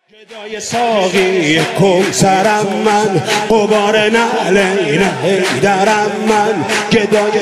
گدای ساقی کوثرم من، غبار نعلین حیدرم من. گدای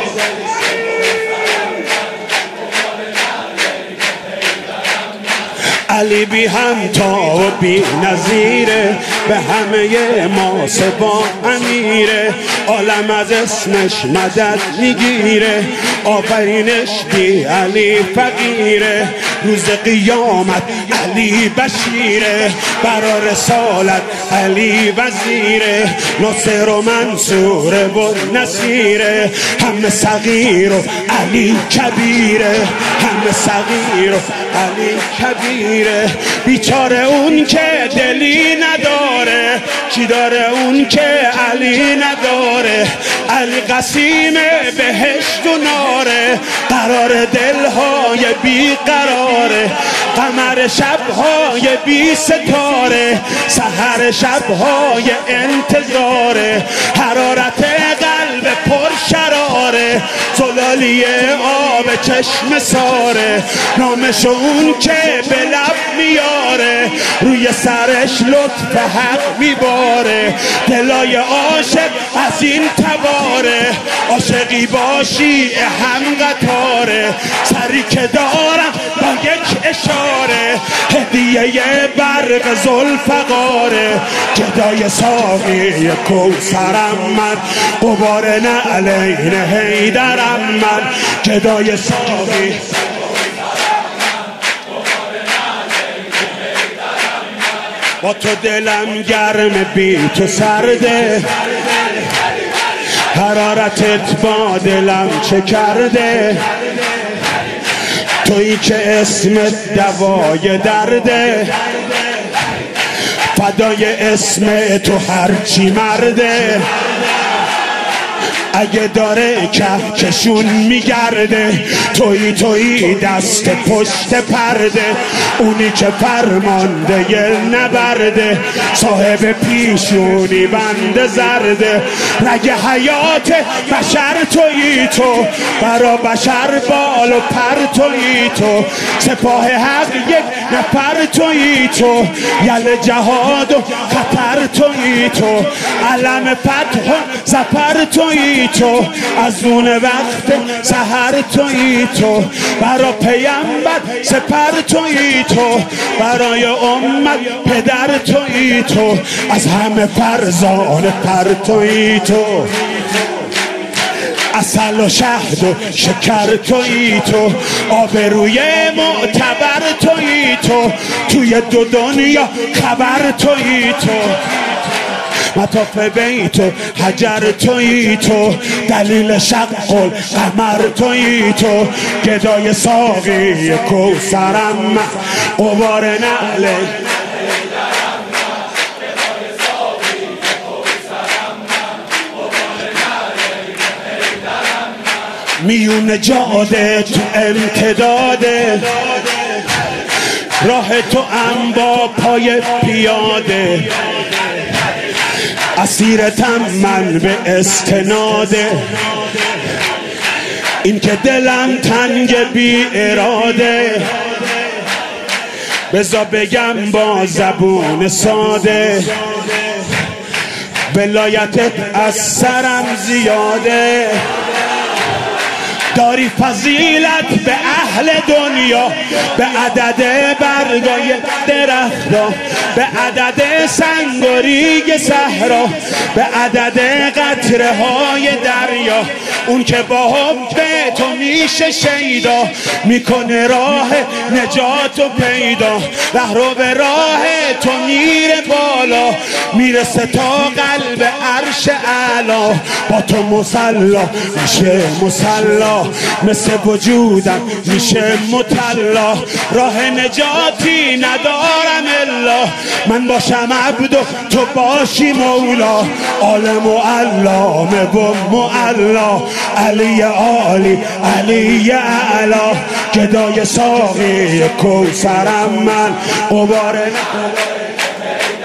علی بی همتا و بی نظیره، به همه ما سپاه امیره. عالم از اسمش مدد میگیره، آفرینش بی علی فقیره. روز قیامت علی بشیره، برا رسالت علی وزیره. ناصر و منصور و نصیره، همه صغیر و علی کبیره. همه صغیر و علی کبیره. بیچاره اون که دلی نداره، چی داره اون که علی نداره؟ علی قسیم بهشت و ناره، قرار دلهای بی قراره. قمر شبهای بی ستاره، سحر شبهای انتظاره. حرارت قلب پر شراره، زلالی آب چشم ساره. نامش اون که به لب میاره، روی سرش لطف حق میباره. دلای عاشق از این تباره، عاشقی باشی هم قطاره. سری که دارم با یک اشاره، هدیه برق ذوالفقاره. گدای ساقی کوثرم من، غبار نعلین حیدرم من. گدای ساقی با تو دلم گرم، بی تو سرده. حرارتت با دلم چه کرده؟ تویی که اسمت دوای درده، فدای اسم تو هرچی مرده. اگه داره کهکشون میگرده، تویی دست پشت پرده. اونی که فرمانده نبرده، صاحب پیشونی بند زرده. رگ حیات بشر تویی تو، برا بشر بال و پر تویی تو. سپاه حق یک نفر تویی تو، یل جهاد و خطر تویی تو. علم فتح و ظفر تویی تو، از اون وقت سحر تویی تو. برا پیامبر سپر تویی تو، برای امت پدر تویی تو. از همه فرزان پر تویی تو، عسل و شهد و شکر تویی تو. آبروی معتبر تویی تو، توی دو دنیا خبر تویی تو. مطاف بیت و حجر تویی تو، دلیل شق القمر تویی تو. گدای ساقی کوثرم من، غبار نعل میون جاده تو امتداده. راه تو ام با پای پیاده، اسیرتم من به استناده. این که دلم تنگ بی اراده، بذار بگم با زبون ساده. ولایتت از سرم زیاده، داری فضیلت به اهل دنیا. به عدد برگای درختا، به عدد سنگ و ریگ صحرا، به عدد قطره های دریا. اون که با حب تو میشه شیدا، میکنه راه نجات و پیدا. رهرو به راه تو میره بالا، میرسه تا قلب عرش اعلا. با تو مسلا میشه مسلا، مثل وجودم میشه مطلا. راه نجاتی ندارم الا، من باشم عبد و تو باشی مولا. عالم و علامه و معلا، علی عالی علی اعلا. گدای ساقی کوثرم من، غبار